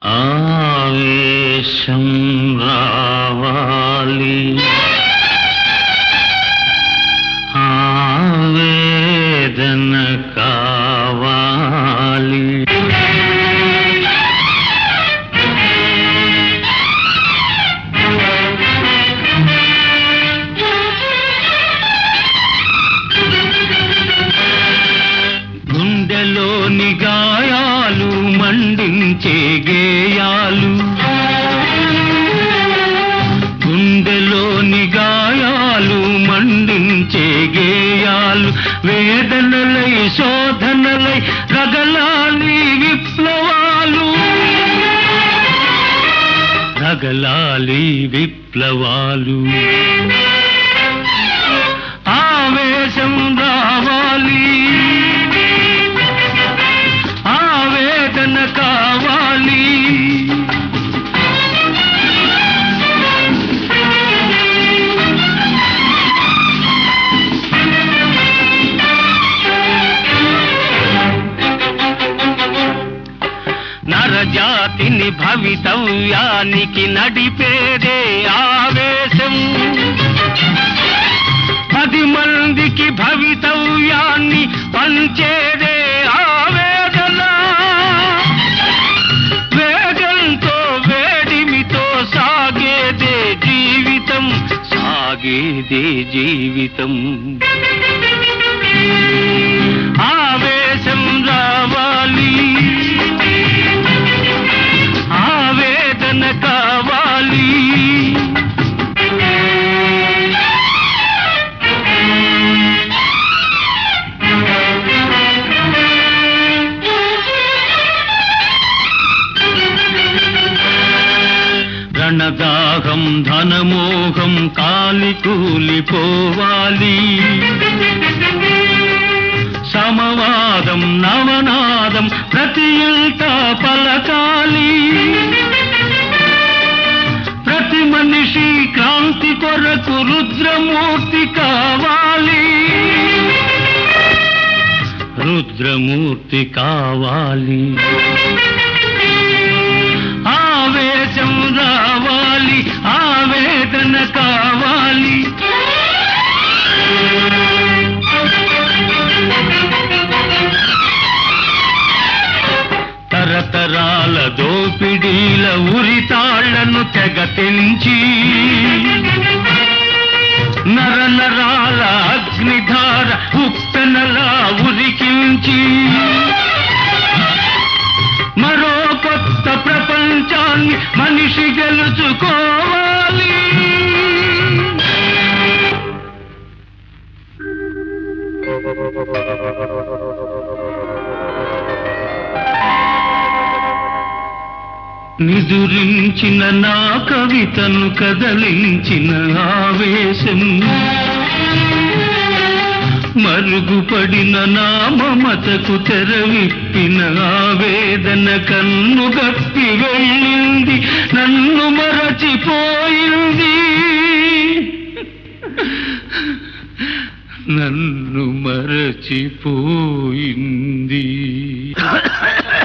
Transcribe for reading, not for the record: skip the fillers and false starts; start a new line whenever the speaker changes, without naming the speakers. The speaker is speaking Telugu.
ఆవేశం రావాలి, ఆవేదన కావాలి. గుండెలోని గాయాలు మండించే గేయాలు, గుండెలోని గాయాలు మండించే గేయాలు, వేదనలై శోధనలై రగలాలి విప్లవాలు, రగలాలి విప్లవాలు. ఆవేశం రావాలి, ఆవేదన కావాలి. నరజాతిని భవితవ్యానికి నడిపేదే ఆవేశం, 10 మందికి భవితవ్యాన్ని పంచేదే ఆవేదన. వేగంతో వేడిమితో సాగేదే జీవితం, సాగేదే జీవితం. ఆవేశం రావాలి, ఆవేదన కావాలి. రణదాహం ధనమోహం కాలి కూలిపోవాలి, సమవాదం నవనాదం ప్రతి ఇంట పలకాలి. ప్రతి మనిషి క్రాంతి కొరకు రుద్రమూర్తి కావాలి, రుద్రమూర్తి కావాలి. ఆవేశం రావాలి, ఆవేదన కావాలి. తరతరాల దోపిడీల ఉరితాళ్లను తెగతెంచి, నరనరాల అగ్నిధార ఉప్పెనలా ఉరికించి, మరో కొత్త ప్రపంచాన్ని మనిషి గెలుచుకోవాలి. నిదురించిన నా కవితను కదలించిన ఆవేశం, మరుగుపడిన నా మమతకు తెరవిప్పిన ఆవేదన కన్నుగప్పి వెళ్ళింది, నన్ను మరచిపోయింది, నన్ను మరచిపోయింది.